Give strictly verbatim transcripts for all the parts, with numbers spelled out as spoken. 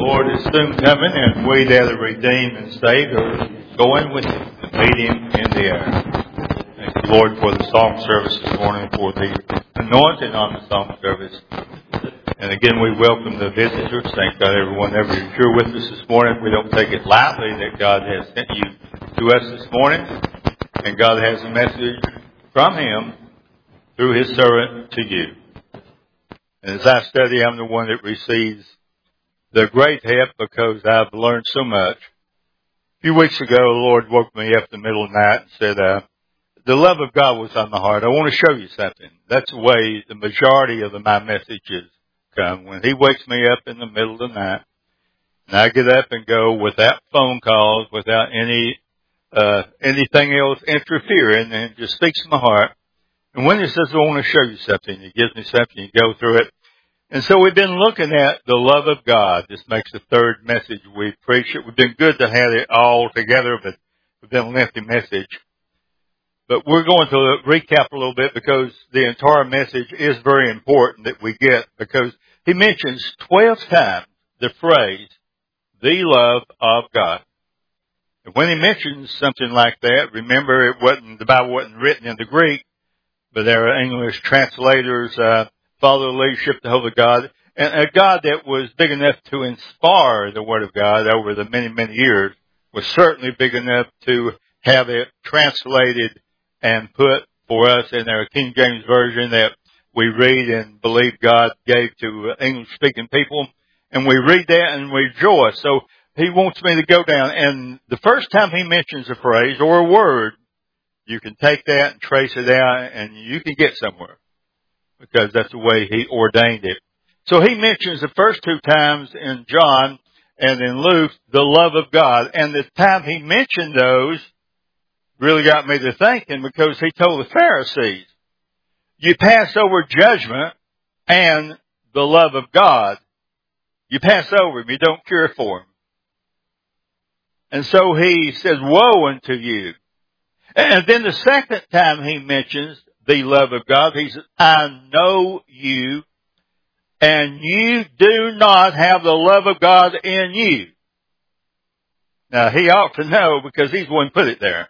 Lord is soon coming, and we that are redeemed and saved are going with Him to meet Him in the air. Thank you, Lord, for the psalm service this morning, for the anointing on the psalm service. And again, we welcome the visitors. Thank God, everyone, ever is here with us this morning. We don't take it lightly that God has sent you to us this morning, and God has a message from Him through His servant to you. And as I study, I'm the one that receives the great help because I've learned so much. A few weeks ago, the Lord woke me up in the middle of the night and said, uh, the love of God was on my heart. I want to show you something. That's the way the majority of my messages come. When He wakes me up in the middle of the night, and I get up and go without phone calls, without any, uh, anything else interfering, and it just speaks to my heart. And when He says, I want to show you something, He gives me something, you go through it. And so we've been looking at the love of God. This makes the third message we preach. It would have been good to have it all together, but it's been a lengthy message. But we're going to recap a little bit because the entire message is very important that we get, because He mentions twelve times the phrase, the love of God. And when He mentions something like that, remember it wasn't, the Bible wasn't written in the Greek, but there are English translators, uh, follow the leadership of the Holy God, and a God that was big enough to inspire the Word of God over the many, many years was certainly big enough to have it translated and put for us in our King James Version that we read and believe God gave to English-speaking people. And we read that and we rejoice. So He wants me to go down. And the first time He mentions a phrase or a word, you can take that and trace it out and you can get somewhere, because that's the way He ordained it. So He mentions the first two times in John and in Luke the love of God. And the time He mentioned those really got me to thinking, because He told the Pharisees, you pass over judgment and the love of God. You pass over Him. You don't care for Him. And so He says, woe unto you. And then the second time He mentions the love of God, He says, I know you, and you do not have the love of God in you. Now, He ought to know, because He's the one who put it there.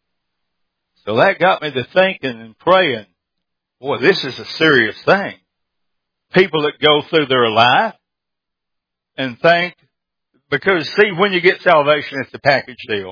So that got me to thinking and praying, boy, this is a serious thing. People that go through their life and think, because see, when you get salvation, it's a package deal.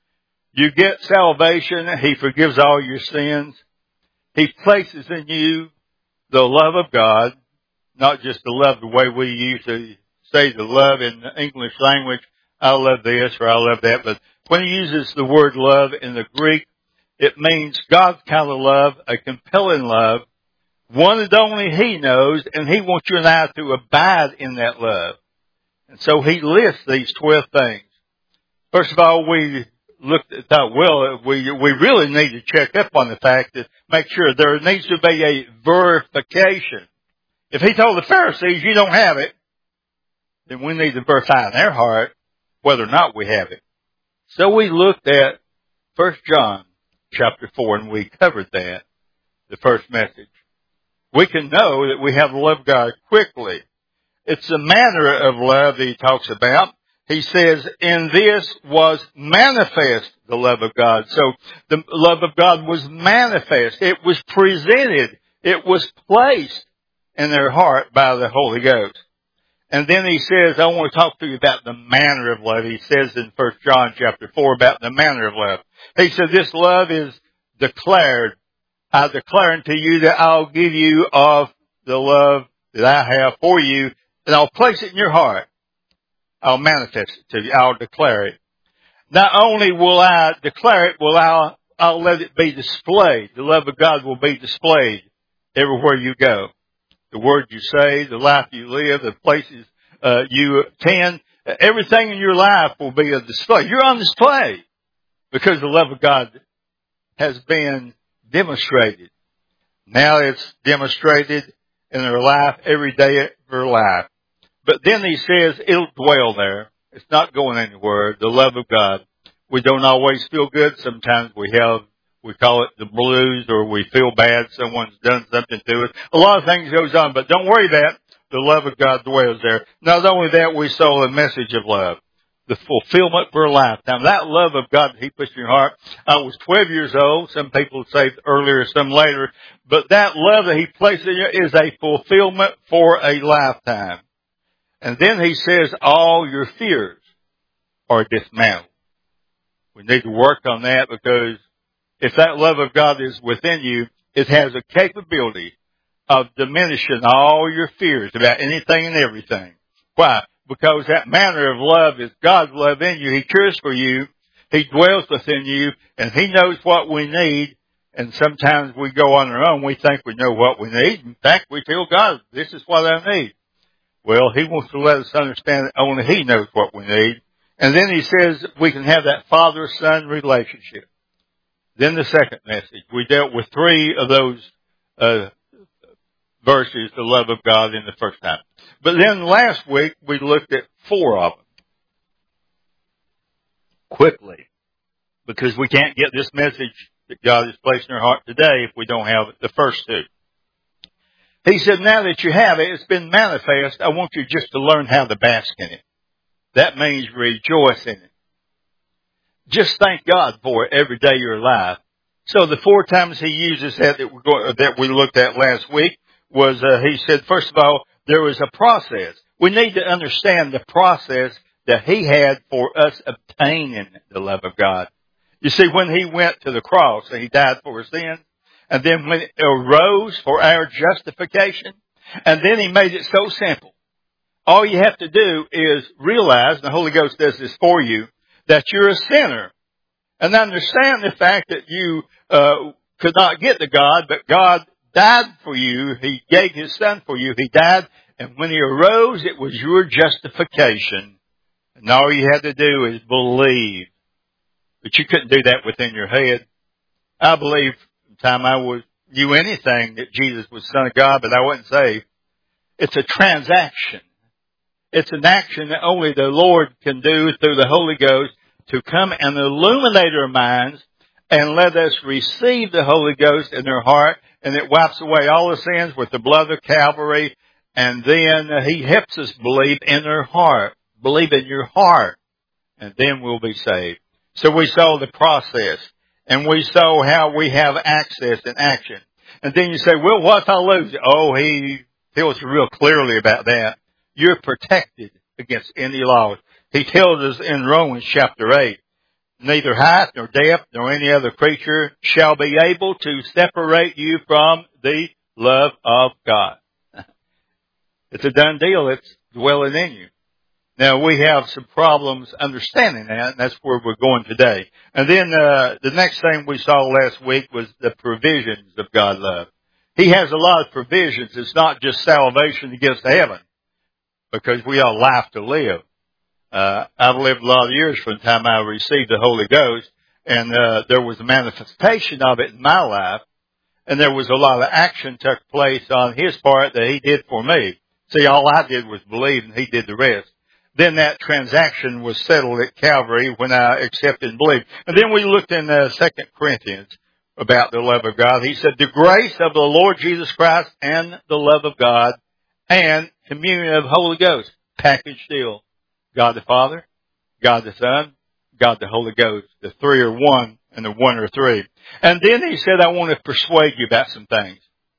You get salvation, He forgives all your sins. He places in you the love of God, not just the love the way we usually say the love in the English language, I love this or I love that. But when He uses the word love in the Greek, it means God's kind of love, a compelling love, one that only He knows, and He wants you and I to abide in that love. And so He lists these twelve things. First of all, we looked at that, well, we, we really need to check up on the fact that make sure there needs to be a verification. If He told the Pharisees you don't have it, then we need to verify in their heart whether or not we have it. So we looked at First John chapter four, and we covered that, the first message. We can know that we have the love of God quickly. It's the manner of love that He talks about. He says, in this was manifest the love of God. So the love of God was manifest. It was presented. It was placed in their heart by the Holy Ghost. And then He says, I want to talk to you about the manner of love. He says in First John chapter four about the manner of love. He said, this love is declared. I declare unto you that I'll give you of the love that I have for you, and I'll place it in your heart. I'll manifest it to you. I'll declare it. Not only will I declare it, will I, I'll let it be displayed. The love of God will be displayed everywhere you go. The words you say, the life you live, the places uh, you attend, everything in your life will be a display. You're on display because the love of God has been demonstrated. Now it's demonstrated in their life every day of their life. But then He says it'll dwell there. It's not going anywhere. The love of God. We don't always feel good. Sometimes we have, we call it the blues, or we feel bad. Someone's done something to us. A lot of things goes on, but don't worry about it. the love of God dwells there. Not only that, we saw the message of love, the fulfillment for a lifetime. That love of God that He puts in your heart. I was twelve years old. Some people say earlier, some later. But that love that He places in you is a fulfillment for a lifetime. And then He says all your fears are dismantled. We need to work on that, because if that love of God is within you, it has a capability of diminishing all your fears about anything and everything. Why? Because that manner of love is God's love in you. He cares for you. He dwells within you, and He knows what we need. And sometimes we go on our own. We think we know what we need. In fact, we tell God, this is what I need. Well, He wants to let us understand that only He knows what we need. And then He says we can have that father-son relationship. Then the second message. We dealt with three of those uh verses, the love of God, in the first time. But then last week, we looked at four of them. Quickly. Because we can't get this message that God has placed in our heart today if we don't have the first two. He said, now that you have it, it's been manifest, I want you just to learn how to bask in it. That means rejoice in it. Just thank God for it every day you're alive. So the four times He uses that that, we're going, that we looked at last week was, uh, He said, first of all, there was a process. We need to understand the process that He had for us obtaining the love of God. You see, when He went to the cross and He died for our sins, and then when it arose for our justification, and then He made it so simple. All you have to do is realize, and the Holy Ghost does this for you, that you're a sinner. And understand the fact that you uh, could not get to God, but God died for you. He gave His Son for you. He died, and when He arose, it was your justification. And all you had to do is believe. But you couldn't do that within your head. I believe from the time I was, knew anything that Jesus was the Son of God, but I wasn't saved. It's a transaction. It's an action that only the Lord can do through the Holy Ghost to come and illuminate our minds and let us receive the Holy Ghost in our heart, and it wipes away all the sins with the blood of Calvary, and then He helps us believe in our heart. Believe in your heart, and then we'll be saved. So we saw the process, and we saw how we have access and action. And then you say, well, what if I lose it? Oh, He tells you real clearly about that. You're protected against any loss. He tells us in Romans chapter eight, neither height nor depth nor any other creature shall be able to separate you from the love of God. It's a done deal. It's dwelling in you. Now, we have some problems understanding that, and that's where we're going today. And then uh, the next thing we saw last week was the provisions of God's love. He has a lot of provisions. It's not just salvation to get us to heaven, because we have life to live. Uh, I've lived a lot of years from the time I received the Holy Ghost, and uh, there was a manifestation of it in my life, and there was a lot of action took place on His part that He did for me. See, all I did was believe, and He did the rest. Then that transaction was settled at Calvary when I accepted and believed. And then we looked in uh, Second Corinthians about the love of God. He said, the grace of the Lord Jesus Christ and the love of God and communion of Holy Ghost, packaged deal. God the Father, God the Son, God the Holy Ghost. The three are one, and the one are three. And then He said, I want to persuade you about some things.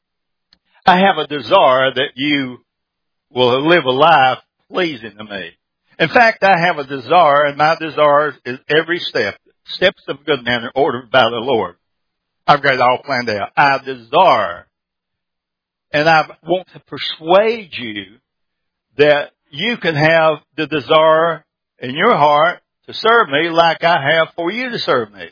I have a desire that you will live a life pleasing to me. In fact, I have a desire, and my desire is every step. Steps of a good man are ordered by the Lord. I've got it all planned out. I desire, and I want to persuade you that you can have the desire in your heart to serve me like I have for you to serve me.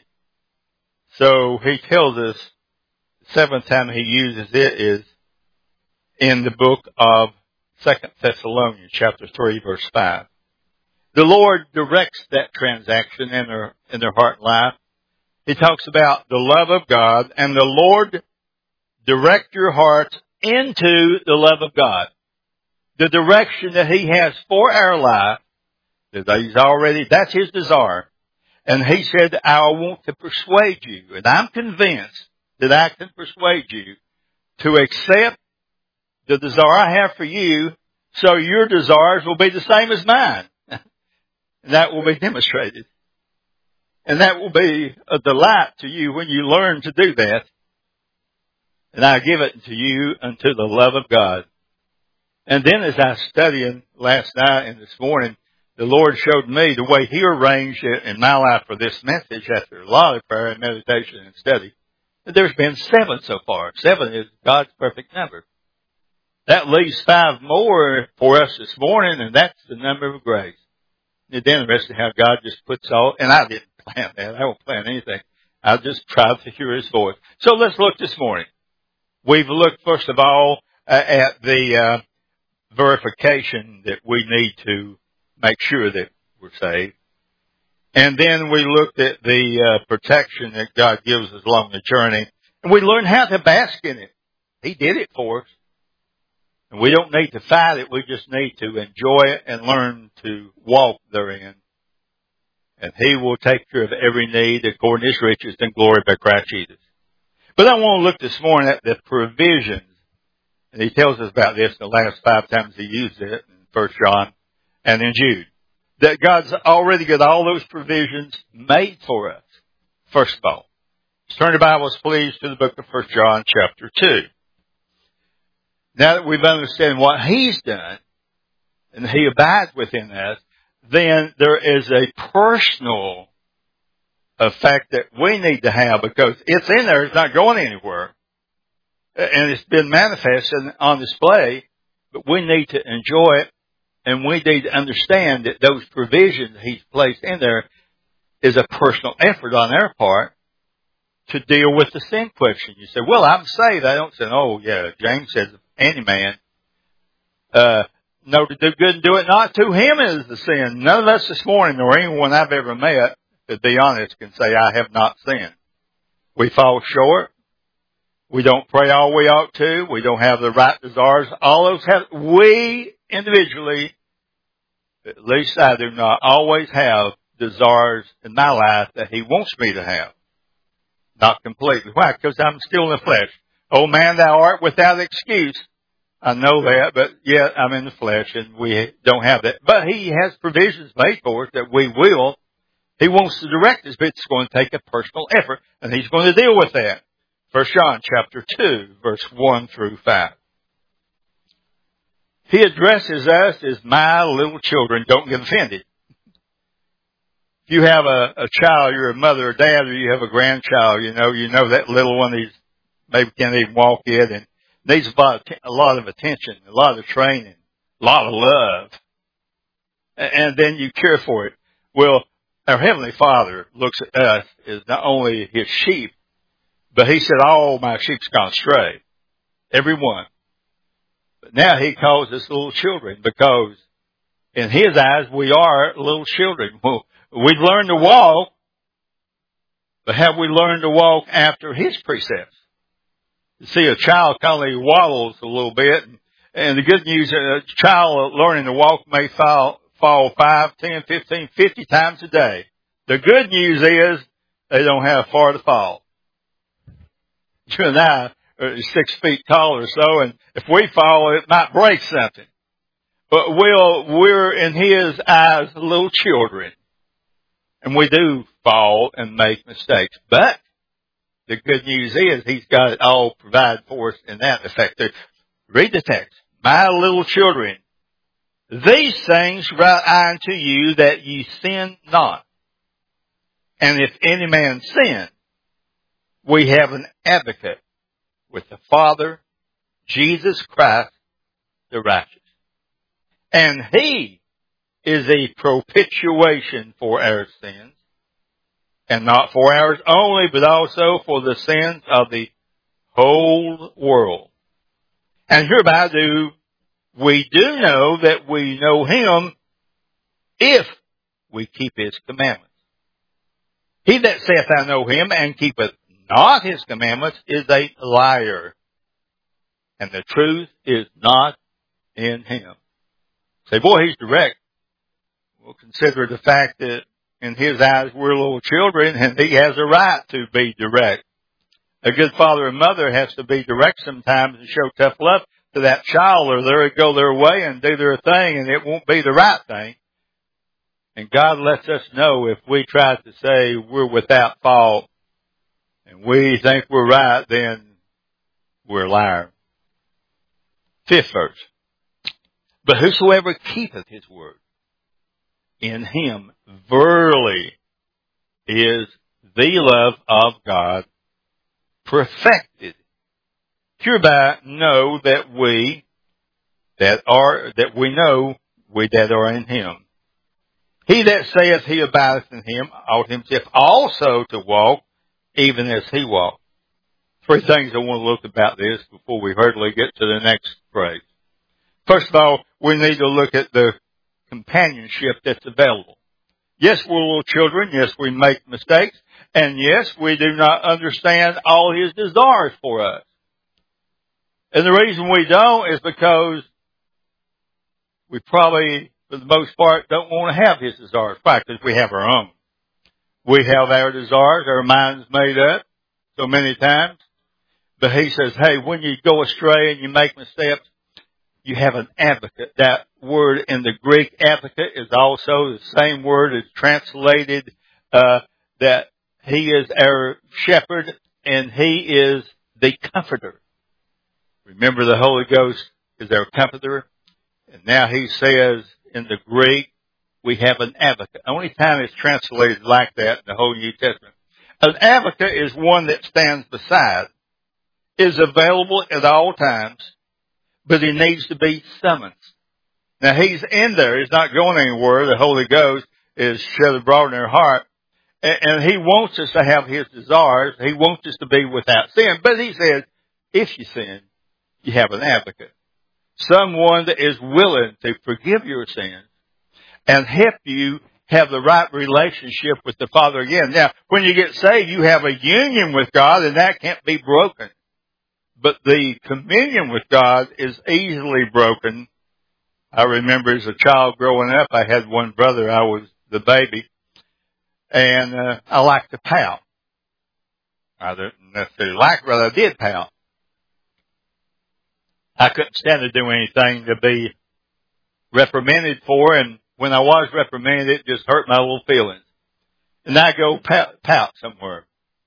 So He tells us, the seventh time He uses it is in the book of Second Thessalonians chapter three, verse five. The Lord directs that transaction in their, in their heart and life. He talks about the love of God, and the Lord direct your hearts into the love of God. The direction that He has for our life, that He's already, that's His desire. And He said, I want to persuade you, and I'm convinced that I can persuade you to accept the desire I have for you So your desires will be the same as mine. And that will be demonstrated. And that will be a delight to you when you learn to do that. And I give it to you unto the love of God. And then as I studied last night and this morning, the Lord showed me the way He arranged it in my life for this message after a lot of prayer and meditation and study. There's been seven so far. Seven is God's perfect number. That leaves five more for us this morning, and that's the number of grace. It's interesting how God just puts all, and I didn't plan that. I don't plan anything. I just tried to hear His voice. So let's look this morning. We've looked, first of all, uh, at the uh, verification that we need to make sure that we're saved. And then we looked at the uh, protection that God gives us along the journey. And we learned how to bask in it. He did it for us. And we don't need to fight it. We just need to enjoy it and learn to walk therein. And He will take care of every need according to His riches and glory by Christ Jesus. But I want to look this morning at the provisions. And He tells us about this the last five times He used it in First John and in Jude. That God's already got all those provisions made for us. First of all, let's turn your Bibles, please, to the book of First John, chapter two. Now that we've understood what He's done, and He abides within us, then there is a personal effect that we need to have because it's in there, it's not going anywhere. And it's been manifested on display, but we need to enjoy it. And we need to understand that those provisions He's placed in there is a personal effort on our part to deal with the sin question. You say, well, I'm saved. I don't say, oh, yeah, James says, any man, uh, know to do good and do it not, to him is the sin. None of us this morning, or anyone I've ever met, to be honest, can say, I have not sinned. We fall short. We don't pray all we ought to. We don't have the right desires. All those have, we individually, at least I do not always have desires in my life that He wants me to have. Not completely. Why? Because I'm still in the flesh. Oh man, thou art without excuse. I know that, but yet I'm in the flesh and we don't have that. But He has provisions made for us that we will. He wants to direct us, but it's going to take a personal effort, and He's going to deal with that. First John chapter two, verse one through five. He addresses us as my little children. Don't get offended. If you have a, a child, you're a mother or dad, or you have a grandchild, you know, you know that little one, he's maybe can't even walk yet and needs a lot, of, a lot of attention, a lot of training, a lot of love. And, and then you care for it. Well, our Heavenly Father looks at us as not only His sheep, but He said, all my sheep's gone astray. Every one. But now He calls us little children because in His eyes we are little children. Well, we've learned to walk, but have we learned to walk after His precepts? You see, a child kind of waddles a little bit, and, and the good news, a child learning to walk may fall, fall five, ten, fifteen, fifty times a day. The good news is they don't have far to fall. You and I are six feet tall or so, and if we fall, it might break something. But we'll, we're in His eyes little children. And we do fall and make mistakes. But the good news is He's got it all provided for us in that effect. Read the text. My little children, these things write I unto you that ye sin not. And if any man sin, we have an advocate with the Father, Jesus Christ, the righteous. And He is a propitiation for our sins, and not for ours only, but also for the sins of the whole world. And hereby do we do know that we know Him if we keep His commandments. He that saith, I know Him, and keepeth not His commandments, is a liar, and the truth is not in him. Say, boy, he's direct. We'll consider the fact that in His eyes we're little children, and He has a right to be direct. A good father and mother has to be direct sometimes and show tough love. to that child, or they'll go their way and do their thing, and it won't be the right thing. And God lets us know if we try to say we're without fault and we think we're right, then we're a liar. Fifth verse. But whosoever keepeth his word, in him verily is the love of God perfected. Hereby know that we that are that we know we that are in him. He that saith he abideth in him ought himself also to walk even as he walked. Three things I want to look about this before we hurriedly get to the next phrase. First of all, we need to look at the companionship that's available. Yes, we're little children. Yes, we make mistakes. And yes, we do not understand all his desires for us. And the reason we don't is because we probably, for the most part, don't want to have his desires. Why? Because we have our own. We have our desires, our minds made up so many times. But he says, hey, when you go astray and you make mistakes, you have an advocate. That word in the Greek, advocate, is also the same word as translated, uh, that he is our shepherd and he is the comforter. Remember, the Holy Ghost is our comforter. And now he says in the Greek, we have an advocate. The only time it's translated like that in the whole New Testament. An advocate is one that stands beside, is available at all times, but he needs to be summoned. Now he's in there. He's not going anywhere. The Holy Ghost is shed abroad in our heart. And he wants us to have his desires. He wants us to be without sin. But he says, if you sin, you have an advocate. Someone that is willing to forgive your sins and help you have the right relationship with the Father again. Now, when you get saved, you have a union with God, and that can't be broken. But the communion with God is easily broken. I remember as a child growing up, I had one brother. I was the baby. And uh, I liked to pout. I didn't necessarily like it, but I did pout. I couldn't stand to do anything to be reprimanded for, and when I was reprimanded, it just hurt my little feelings. And I go pout, pout somewhere.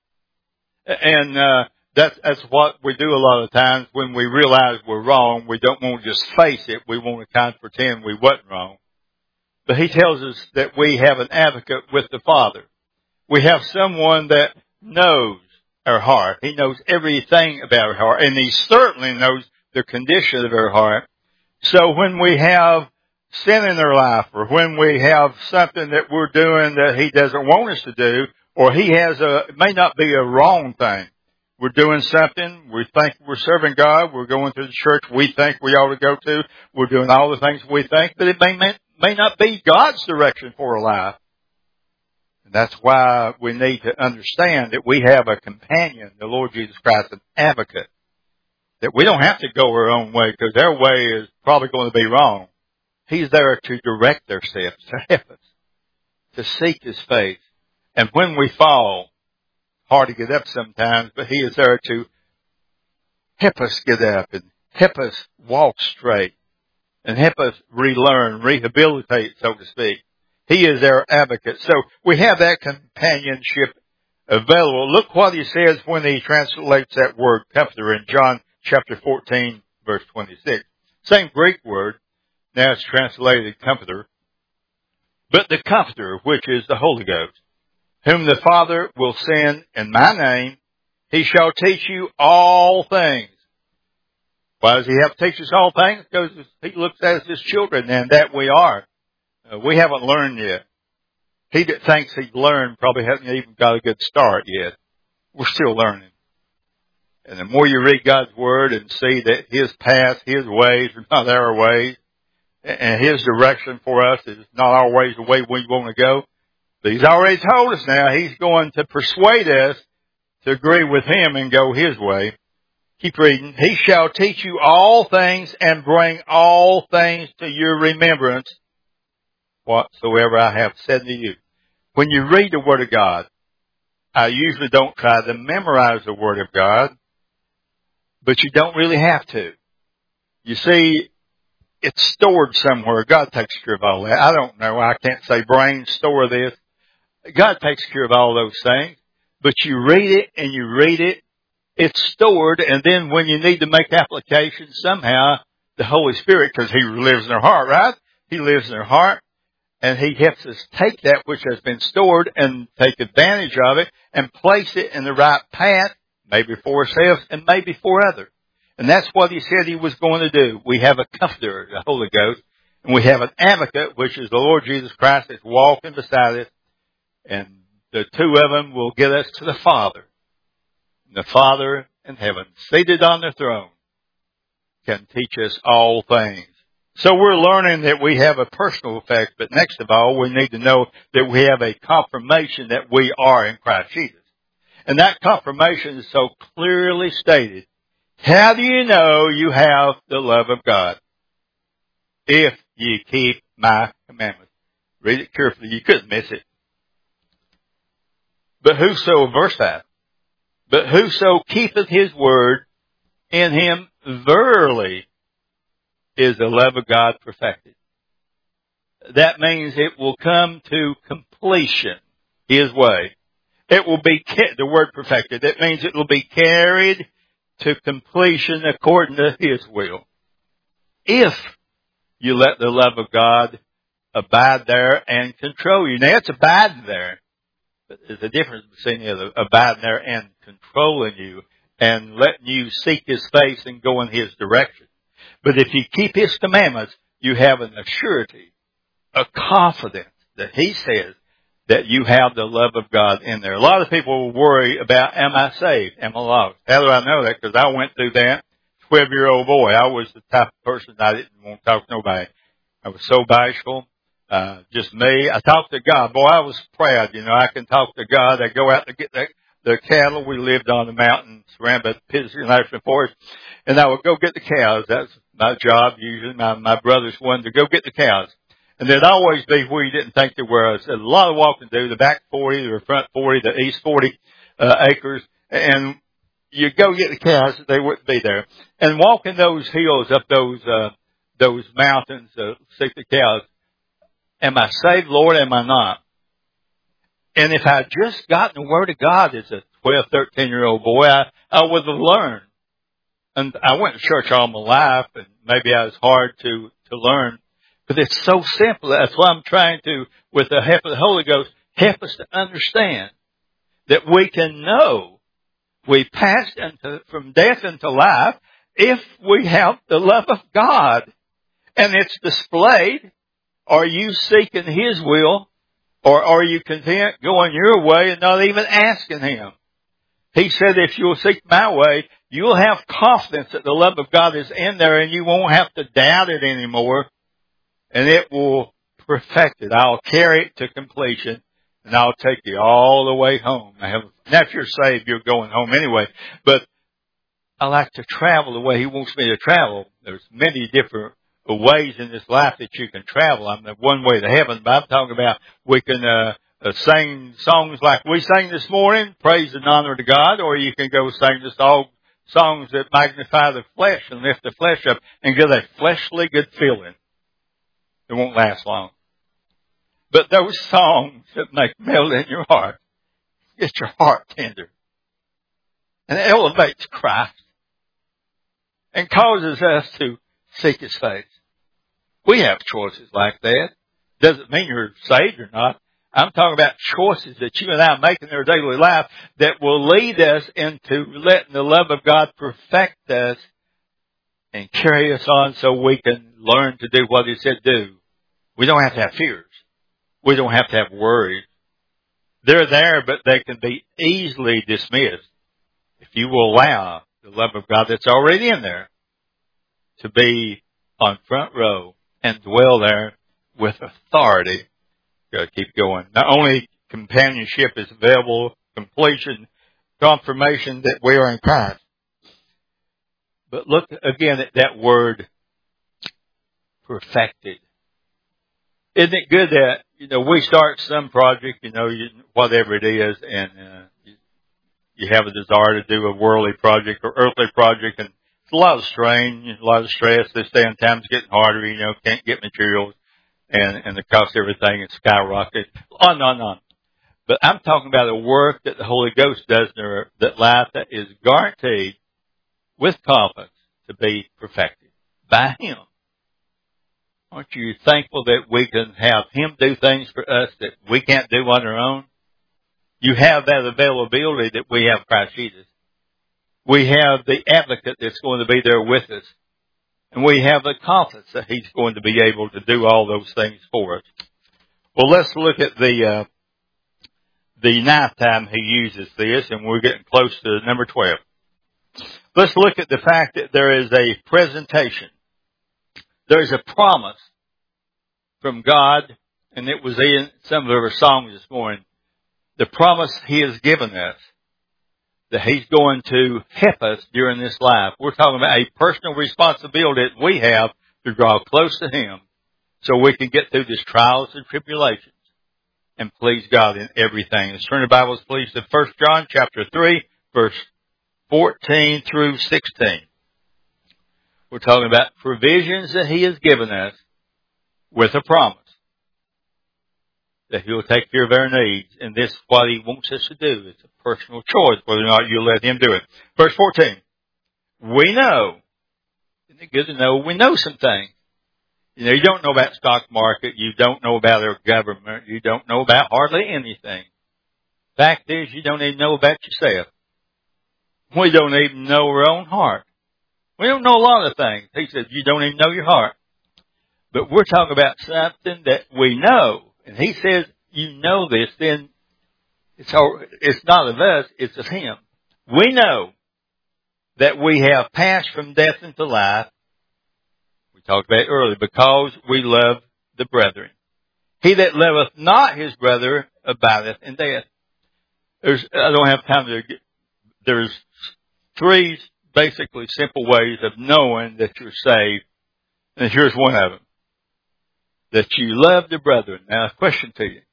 And uh that's, that's what we do a lot of times when we realize we're wrong. We don't want to just face it. We want to kind of pretend we wasn't wrong. But he tells us that we have an advocate with the Father. We have someone that knows our heart. He knows everything about our heart, and he certainly knows the condition of our heart. So when we have sin in our life, or when we have something that we're doing that he doesn't want us to do, or he has a, it may not be a wrong thing. We're doing something, we think we're serving God, we're going to the church we think we ought to go to, we're doing all the things we think, but it may, may, may not be God's direction for our life. And that's why we need to understand that we have a companion, the Lord Jesus Christ, an advocate. That we don't have to go our own way, because their way is probably going to be wrong. He's there to direct our steps, to help us, to seek his face. And when we fall, hard to get up sometimes, but he is there to help us get up and help us walk straight and help us relearn, rehabilitate, so to speak. He is our advocate. So we have that companionship available. Look what he says when he translates that word comforter in John chapter fourteen, verse twenty-six. Same Greek word. Now it's translated comforter. But the comforter, which is the Holy Ghost, whom the Father will send in my name, he shall teach you all things. Why does he have to teach us all things? Because he looks at us as children, and that we are. Uh, we haven't learned yet. He that thinks he's learned probably hasn't even got a good start yet. We're still learning. And the more you read God's Word and see that his path, his ways are not our ways, and his direction for us is not always the way we want to go, but he's already told us now he's going to persuade us to agree with him and go his way. Keep reading. He shall teach you all things and bring all things to your remembrance, whatsoever I have said to you. When you read the Word of God, I usually don't try to memorize the Word of God, but you don't really have to. You see, it's stored somewhere. God takes care of all that. I don't know. I can't say brain store this. God takes care of all those things. But you read it and you read it. It's stored. And then when you need to make application, somehow the Holy Spirit, because He lives in their heart, right? He lives in their heart. And He helps us take that which has been stored and take advantage of it and place it in the right path, maybe for ourselves and maybe for others. And that's what He said He was going to do. We have a Comforter, the Holy Ghost, and we have an Advocate, which is the Lord Jesus Christ, that's walking beside us. And the two of them will get us to the Father. And the Father in heaven, seated on the throne, can teach us all things. So we're learning that we have a personal effect, but next of all, we need to know that we have a confirmation that we are in Christ Jesus. And that confirmation is so clearly stated. How do you know you have the love of God? If ye keep my commandments. Read it carefully. You couldn't miss it. But whoso, verse five, but whoso keepeth his word, in him verily is the love of God perfected. That means it will come to completion His way. It will be, the word perfected, that means it will be carried to completion according to His will. If you let the love of God abide there and control you. Now it's abiding there, but there's a difference between the abiding there and controlling you and letting you seek His face and go in His direction. But if you keep His commandments, you have an assurity, a confidence that He says that you have the love of God in there. A lot of people worry about, am I saved? Am I lost? How do I know that? Because I went through that. twelve-year-old boy. I was the type of person I didn't want to talk to nobody. I was so bashful. Uh, just me. I talked to God. Boy, I was proud. You know, I can talk to God. I go out to get the, the cattle. We lived on the mountain surrounded by Pittsburgh National Forest. And I would go get the cows. That's my job usually. My, my brothers wanted to go get the cows. And there'd always be where you didn't think there was. There's a lot of walking to do, the back forty, the front forty, the east forty uh, acres. And you go get the cows, they wouldn't be there. And walking those hills up those, uh, those mountains, uh, seek the cows. Am I saved, Lord? Am I not? And if I had just gotten the Word of God as a twelve, thirteen-year-old boy, I, I would have learned. And I went to church all my life, and maybe I was hard to, to learn. But it's so simple. That's why I'm trying to, with the help of the Holy Ghost, help us to understand that we can know we passed into, from death into life if we have the love of God. And it's displayed. Are you seeking His will, or are you content going your way and not even asking Him? He said, if you'll seek my way, you'll have confidence that the love of God is in there and you won't have to doubt it anymore. And it will perfect it. I'll carry it to completion and I'll take you all the way home. Now, if you're saved, you're going home anyway. But I like to travel the way He wants me to travel. There's many different ways in this life that you can travel. I'm the one way to heaven, but I'm talking about we can uh, uh, sing songs like we sang this morning, praise and honor to God, or you can go sing just all songs that magnify the flesh and lift the flesh up and get a fleshly good feeling. It won't last long. But those songs that make melt in your heart, get your heart tender, and it elevates Christ and causes us to seek His face. We have choices like that. Doesn't mean you're saved or not. I'm talking about choices that you and I make in our daily life that will lead us into letting the love of God perfect us and carry us on so we can learn to do what He said do. We don't have to have fears. We don't have to have worries. They're there, but they can be easily dismissed if you will allow the love of God that's already in there to be on front row and dwell there with authority. Gotta keep going. Not only companionship is available, completion, confirmation that we are in Christ. But look again at that word, perfected. Isn't it good that, you know, we start some project, you know, you, whatever it is, and uh, you, you have a desire to do a worldly project or earthly project, and It's a lot of strain, a lot of stress. This day and time is getting harder, you know, can't get materials, and, and the cost of everything is skyrocketed. On and on and on. But I'm talking about a work that the Holy Ghost does in our that life that is guaranteed with confidence to be perfected by Him. Aren't you thankful that we can have Him do things for us that we can't do on our own? You have that availability that we have Christ Jesus. We have the advocate that's going to be there with us. And we have the confidence that He's going to be able to do all those things for us. Well, let's look at the, uh, the ninth time He uses this, and we're getting close to number twelve. Let's look at the fact that there is a presentation. There is a promise from God, and it was in some of our songs this morning. The promise He has given us that He's going to help us during this life. We're talking about a personal responsibility that we have to draw close to Him so we can get through these trials and tribulations and please God in everything. Let's turn the Bibles, please, to First John chapter three, verse fourteen through sixteen. We're talking about provisions that He has given us with a promise that He'll take care of our needs. And this is what He wants us to do. It's a personal choice whether or not you let Him do it. Verse fourteen. We know. Isn't it good to know? We know some things. You know, you don't know about the stock market. You don't know about our government. You don't know about hardly anything. Fact is, you don't even know about yourself. We don't even know our own heart. We don't know a lot of things. He says, you don't even know your heart. But we're talking about something that we know. And He says, you know this, then it's, our, it's not of us, it's of Him. We know that we have passed from death into life. We talked about it earlier, because we love the brethren. He that loveth not his brother abideth in death. There's, I don't have time to get, there's three basically simple ways of knowing that you're saved. And here's one of them. That you love the brethren. Now, a question to you.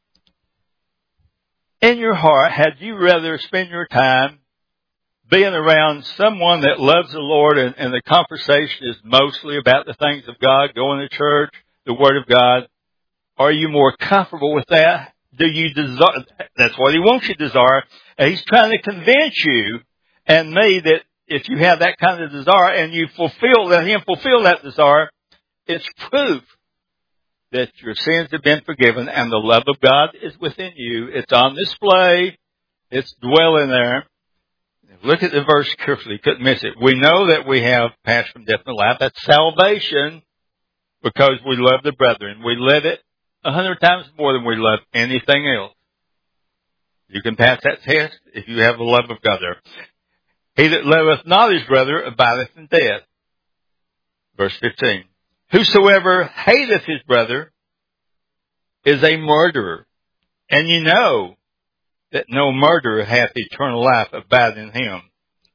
In your heart, had you rather spend your time being around someone that loves the Lord and, and the conversation is mostly about the things of God, going to church, the Word of God? Are you more comfortable with that? Do you desire? That's what He wants you to desire. And He's trying to convince you and me that if you have that kind of desire and you fulfill, let Him fulfill that desire, it's proof that your sins have been forgiven and the love of God is within you. It's on display. It's dwelling there. Look at the verse carefully. You couldn't miss it. We know that we have passed from death to life. That's salvation because we love the brethren. We live it a hundred times more than we love anything else. You can pass that test if you have the love of God there. He that loveth not his brother abideth in death. Verse fifteen. Whosoever hateth his brother is a murderer. And you know that no murderer hath eternal life abiding in him.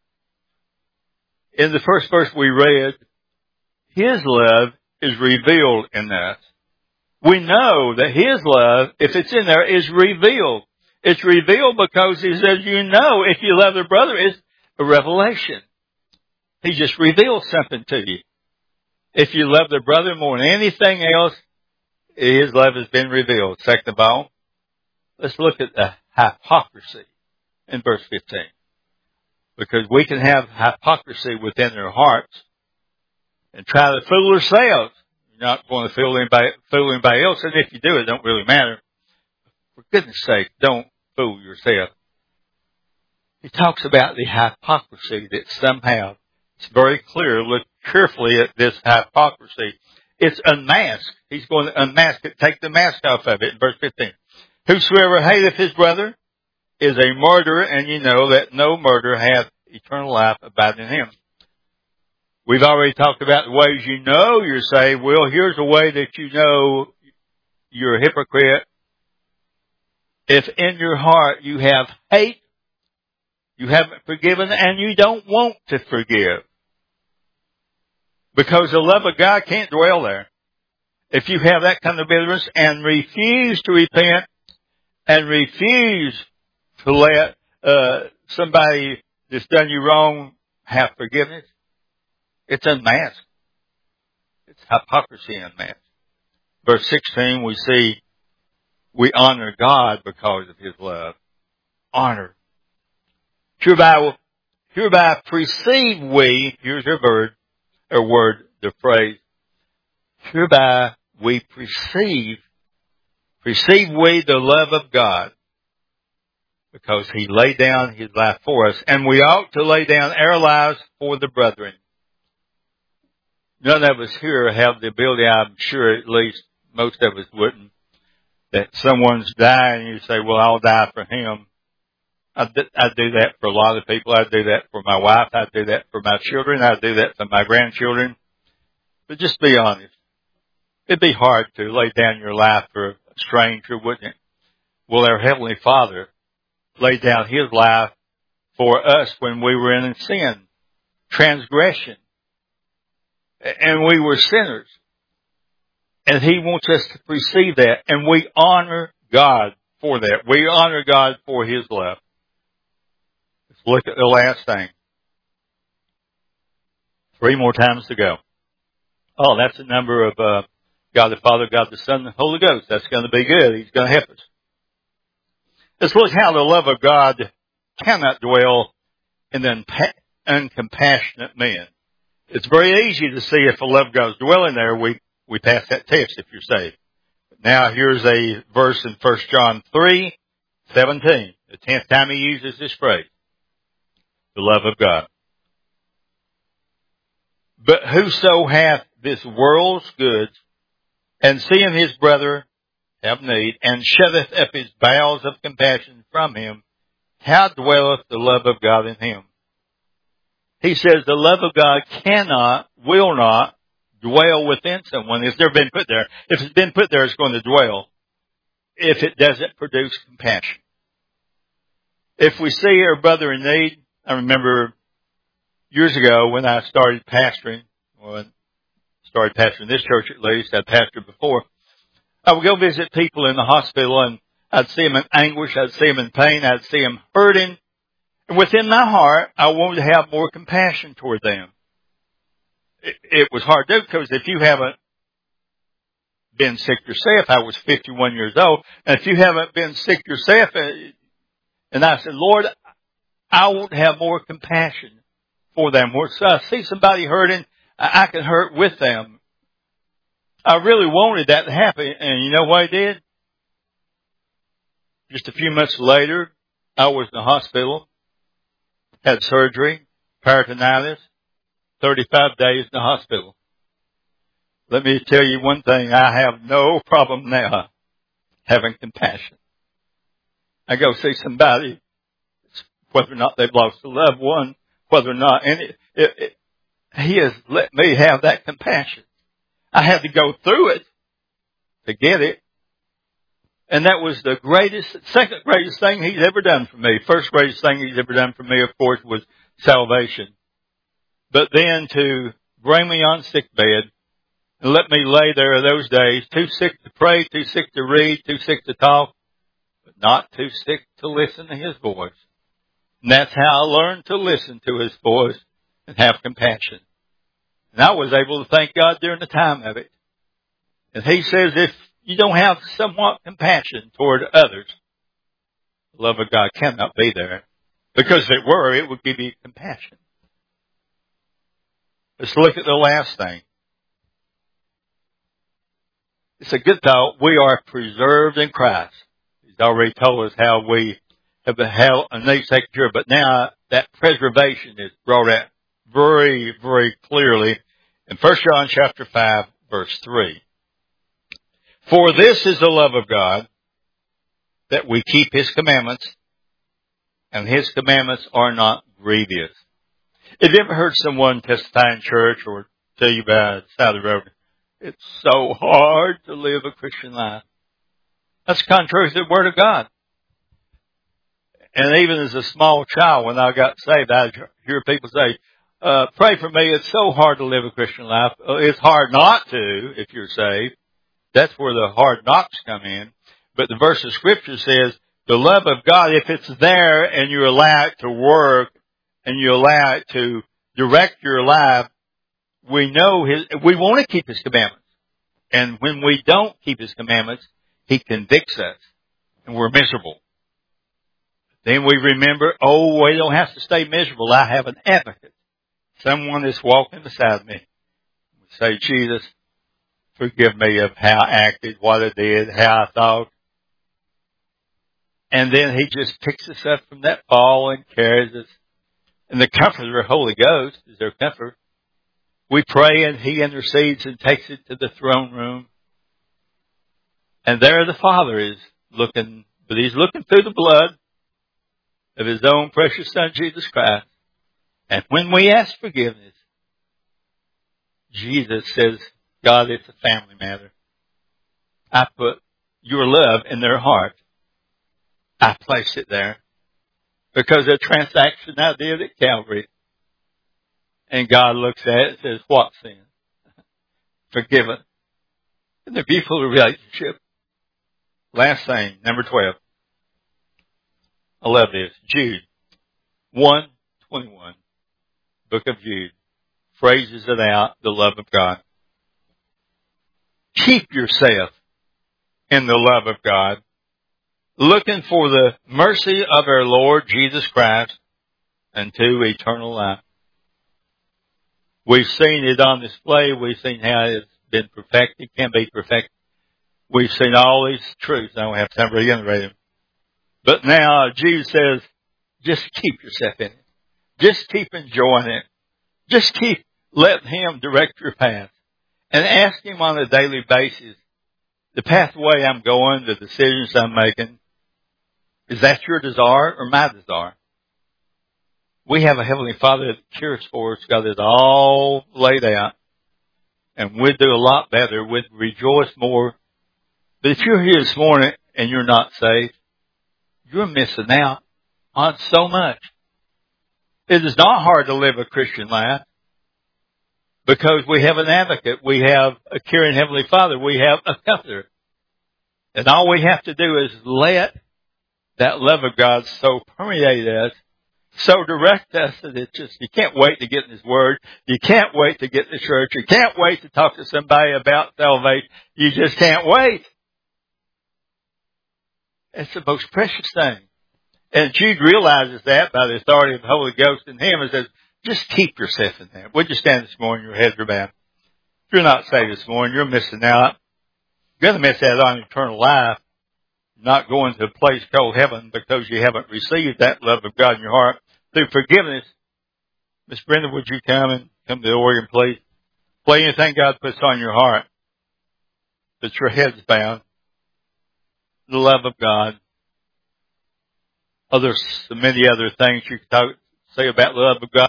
In the first verse we read, His love is revealed in us. We know that His love, if it's in there, is revealed. It's revealed because He says, you know, if you love the brother, it's a revelation. He just reveals something to you. If you love the brother more than anything else, His love has been revealed. Second of all, let's look at the hypocrisy in verse fifteen. Because we can have hypocrisy within our hearts and try to fool ourselves. You're not going to fool anybody, fool anybody else, and if you do, it don't really matter. For goodness sake, don't fool yourself. He talks about the hypocrisy that some have. It's very clear. Look carefully at this hypocrisy. It's unmasked. He's going to unmask it, take the mask off of it in verse fifteen. Whosoever hateth his brother is a murderer, and you know that no murderer hath eternal life abiding in him. We've already talked about the ways you know you're saved. Well, here's a way that you know you're a hypocrite. If in your heart you have hate, you haven't forgiven, and you don't want to forgive. Because the love of God can't dwell there. If you have that kind of bitterness and refuse to repent and refuse to let uh, somebody that's done you wrong have forgiveness, It's unmasked. It's hypocrisy unmasked. Verse sixteen, we see we honor God because of His love. Honor. Hereby, hereby perceive we, here's your word, or word, the phrase, hereby we perceive, perceive we the love of God, because He laid down His life for us, and we ought to lay down our lives for the brethren. None of us here have the ability, I'm sure at least most of us wouldn't, that someone's dying and you say, well, I'll die for him. I'd, I'd do that for a lot of people. I'd do that for my wife. I'd do that for my children. I'd do that for my grandchildren. But just be honest. It'd be hard to lay down your life for a stranger, wouldn't it? Well, our Heavenly Father laid down His life for us when we were in sin, transgression, and we were sinners. And He wants us to perceive that, and we honor God for that. We honor God for His love. Let's look at the last thing. Three more times to go. Oh, that's the number of uh, God the Father, God the Son, and the Holy Ghost. That's going to be good. He's going to help us. Let's look how the love of God cannot dwell in the uncompassionate man. It's very easy to see if the love of God is dwelling there. We we pass that test if you're saved. Now here's a verse in First John three seventeen. The tenth time he uses this phrase. The love of God. But whoso hath this world's goods, and seeing his brother have need, and shutteth up his bowels of compassion from him, how dwelleth the love of God in him? He says the love of God cannot, will not, dwell within someone. It's never been put there. If it's been put there, it's going to dwell. If it doesn't produce compassion. If we see our brother in need, I remember years ago when I started pastoring, or started pastoring this church at least, I'd pastored before, I would go visit people in the hospital and I'd see them in anguish, I'd see them in pain, I'd see them hurting. And within my heart, I wanted to have more compassion toward them. It, it was hard to do because if you haven't been sick yourself, I was fifty-one years old, and if you haven't been sick yourself, and I said, Lord, I want to have more compassion for them. So I see somebody hurting, I can hurt with them. I really wanted that to happen, and you know what I did? Just a few months later, I was in the hospital, had surgery, peritonitis, thirty-five days in the hospital. Let me tell you one thing, I have no problem now having compassion. I go see somebody, whether or not they've lost a loved one, whether or not, and it, it, it, He has let me have that compassion. I had to go through it to get it. And that was the greatest, second greatest thing He's ever done for me. First greatest thing He's ever done for me, of course, was salvation. But then to bring me on sick bed and let me lay there those days, too sick to pray, too sick to read, too sick to talk, but not too sick to listen to His voice. And that's how I learned to listen to His voice and have compassion. And I was able to thank God during the time of it. And He says if you don't have somewhat compassion toward others, the love of God cannot be there. Because if it were, it would give you compassion. Let's look at the last thing. It's a good thought. We are preserved in Christ. He's already told us how we have been held and they taken care of. But now that preservation is brought out very, very clearly in First John chapter five, verse three. For this is the love of God, that we keep His commandments, and His commandments are not grievous. Have you ever heard someone testify in church or tell you about the side of the road, it's so hard to live a Christian life? That's contrary to the Word of God. And even as a small child, when I got saved, I hear people say, uh, pray for me, it's so hard to live a Christian life. It's hard not to if you're saved. That's where the hard knocks come in. But the verse of Scripture says, the love of God, if it's there and you allow it to work and you allow it to direct your life, we know His, we want to keep His commandments. And when we don't keep His commandments, He convicts us and we're miserable. Then we remember, oh, we don't have to stay miserable. I have an advocate. Someone that's walking beside me. We say, Jesus, forgive me of how I acted, what I did, how I thought. And then He just picks us up from that fall and carries us. And the comfort of the Holy Ghost is their comfort. We pray and He intercedes and takes it to the throne room. And there the Father is looking, but He's looking through the blood of His own precious Son, Jesus Christ. And when we ask forgiveness, Jesus says, God, it's a family matter. I put your love in their heart. I placed it there because of the transaction I did at Calvary. And God looks at it and says, what sin? Forgiven. And the beautiful relationship. Last thing, number twelve. I love this. Jude one twenty-one. Book of Jude. Phrases it out, the love of God. Keep yourself in the love of God, looking for the mercy of our Lord Jesus Christ unto eternal life. We've seen it on display. We've seen how it's been perfected, can be perfected. We've seen all these truths. I don't have time to reiterate them. But now Jesus says, just keep yourself in it. Just keep enjoying it. Just keep letting Him direct your path. And ask Him on a daily basis, the pathway I'm going, the decisions I'm making, is that your desire or my desire? We have a Heavenly Father that cares for us, got it all laid out. And we'd do a lot better. We'd rejoice more. But if you're here this morning and you're not saved, you're missing out on so much. It is not hard to live a Christian life because we have an advocate. We have a caring Heavenly Father. We have a comforter. And all we have to do is let that love of God so permeate us, so direct us that it just, you can't wait to get in His Word. You can't wait to get to church. You can't wait to talk to somebody about salvation. You just can't wait. It's the most precious thing. And Jude realizes that by the authority of the Holy Ghost in him and says, just keep yourself in there. Would you stand this morning, your heads are bowed? If you're not saved this morning, you're missing out. You're going to miss out on eternal life. You're not going to a place called heaven because you haven't received that love of God in your heart through forgiveness. Miss Brenda, would you come and come to the organ, please? Play anything God puts on your heart. But your head's bound. The love of God. Oh, there's so many other things you could talk, say about the love of God.